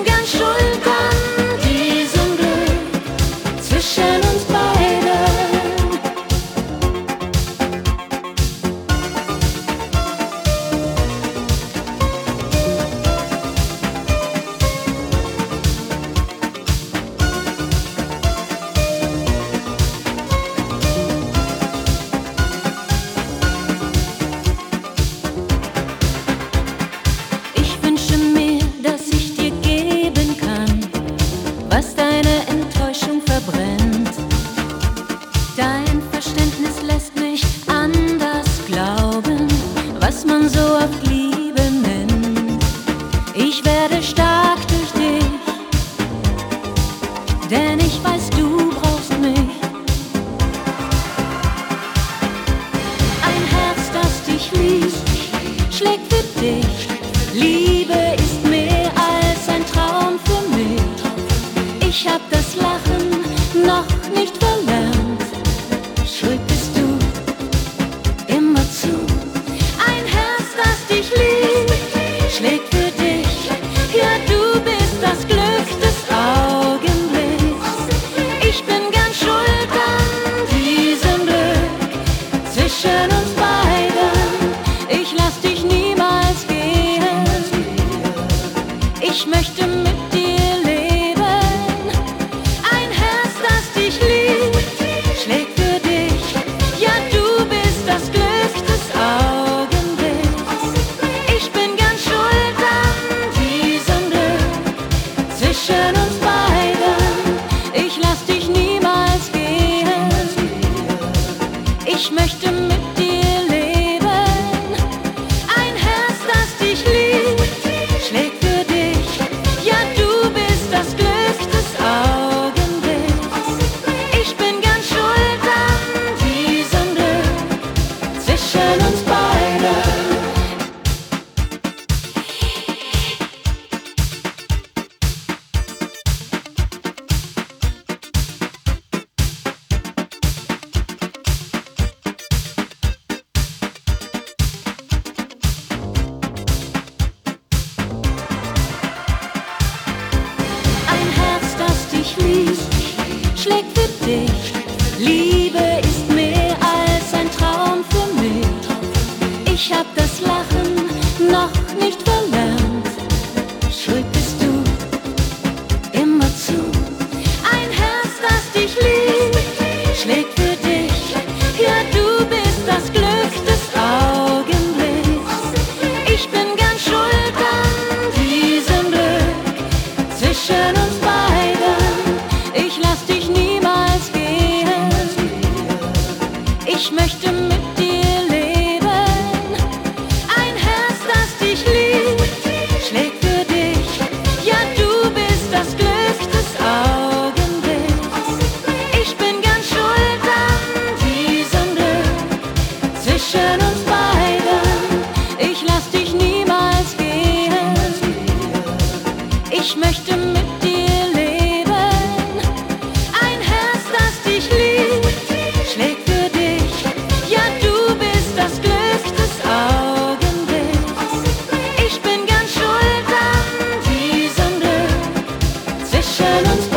ganz schuld an diesem Glück zwischen uns beiden. Ich wünsche mir, dass ich dir geben kann, was deine Enttäuschung verbrennt. Dein Verständnis lässt mich anders glauben, was man so oft Liebe nennt. Ich werde stark durch dich, denn ich weiß, du brauchst mich. Ein Herz, das dich liebt, schlägt für dich. Liebe ist mehr als ein Traum für mich. Ich hab das Lachen noch nicht verlernt. Schuld bist du immerzu. Ein Herz, das dich liebt, schlägt für dich. Ja, du bist das Glück des Augenblicks. Ich bin ganz schuld an diesem Glück zwischen uns beiden. Ich lass dich niemals gehen. Ich möchte mit dir leben. Ein Herz, das dich liebt, schlägt für dich. Ja, du bist das Glück des Augenblicks. Ich bin ganz schuld an diesem Glück zwischen uns beiden. Ich lass dich niemals gehen. Ich möchte mit dir leben. Ein Herz, das dich liebt, schlägt für dich. Ja, du bist das Glück des Augenblicks. Ich bin ganz schuld an diesem Glück zwischen uns beiden. Ein Herz, das dich liebt, schlägt für dich. Liebe ist mehr als ein Traum für mich. Ich hab das Lachen noch nicht verlernt. Schuld bist du immerzu. Ein Herz, das dich liebt, schlägt für dich. Ja, du bist das Glück des Augenblicks. Ich bin ganz schuld an diesem Glück zwischen uns beiden. Ich lass dich niemals gehen. Ich möchte mit dir leben. Ein Herz, das dich liebt, schlägt für dich. Ja, du bist das Glück des Augenblicks. Ich bin ganz schuld an diesem Glück zwischen uns beiden. Ich lass dich niemals gehen. Ich möchte mit dir leben. Ein Herz, das dich liebt, schlägt für dich. Ja, du bist das Glück des Augenblicks. Ich bin ganz schuld an diesem Glück zwischen uns